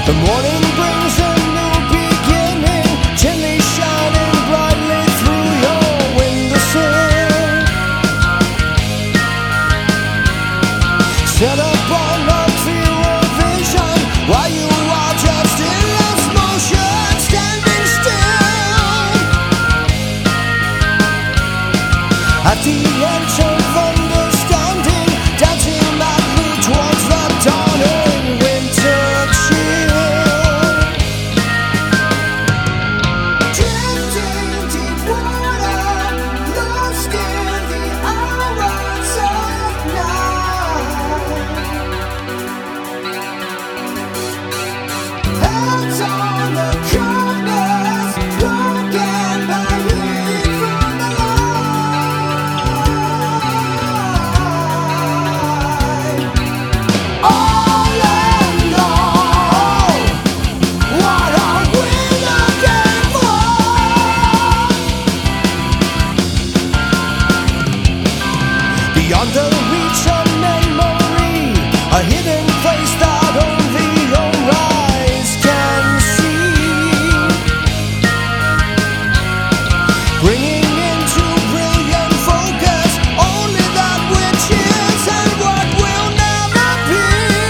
The morning brings a new beginning, gently shining brightly through your windowsill. Set upon a clearer vision while you are just in lost motion, standing still. At the edge of understanding, dancing madly towards the dawning winter chill. Drifting deep water, lost in the hours of night. Hands on the compass, broken by heat from the light. All in all, what are we looking for? Beyond the reach of memory, a hidden place that only your eyes can see. Bringing into brilliant focus only that which is and what will never be.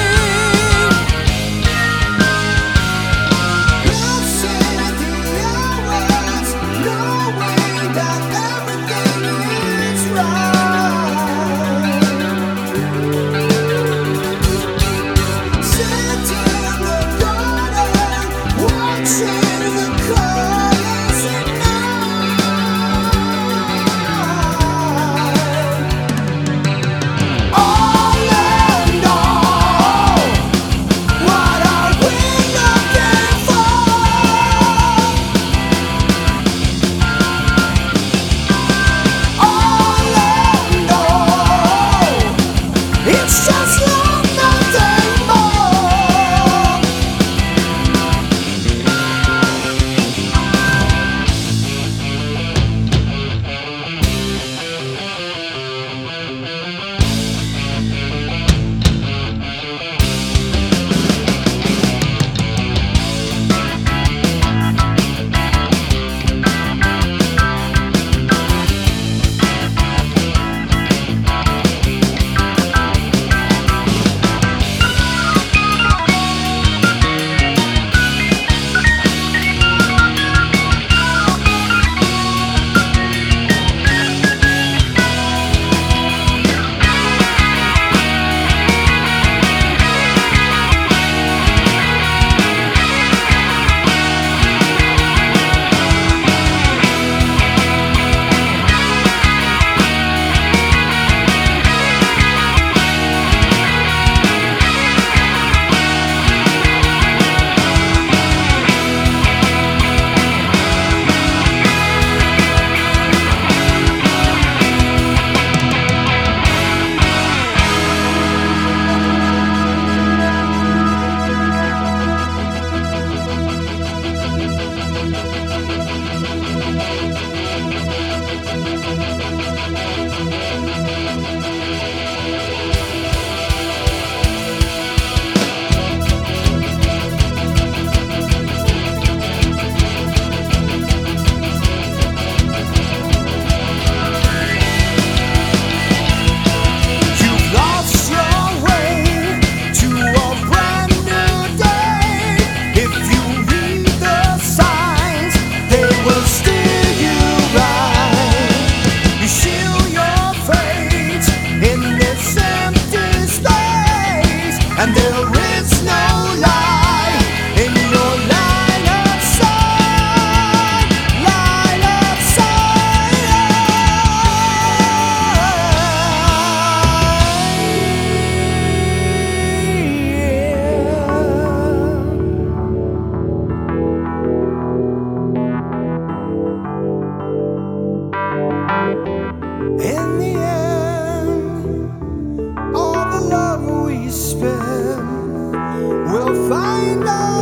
Passing the hours, knowing that everything is right. Sit in the garden, watching the colors ignite. All in all, what are we looking for? All in all, it's just love, nothing more. You've lost your way to a brand new day. If you read the signs, they will steer you right. You seal your fate in this empty space, and there is no lie in your line of sight. Line of In the end, all the love we spend will find us.